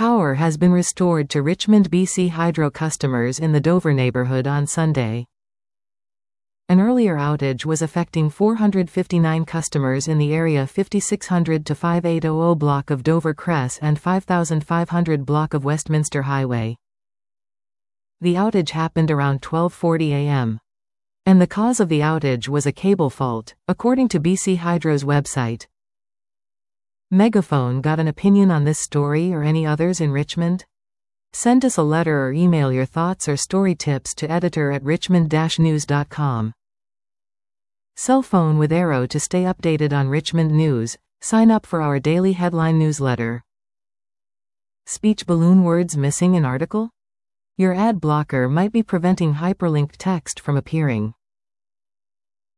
Power has been restored to Richmond BC Hydro customers in the Dover neighbourhood on Sunday. An earlier outage was affecting 459 customers in the area 5600 to 5800 block of Dover Cress and 5500 block of Westminster Highway. The outage happened around 12:40 a.m. And the cause of the outage was a cable fault, according to BC Hydro's website. Megaphone got an opinion on this story or any others in Richmond? Send us a letter or email your thoughts or story tips to editor@richmond-news.com. Cell phone with Arrow to stay updated on Richmond news. Sign up for our daily headline newsletter. Speech balloon words missing in article? Your ad blocker might be preventing hyperlinked text from appearing.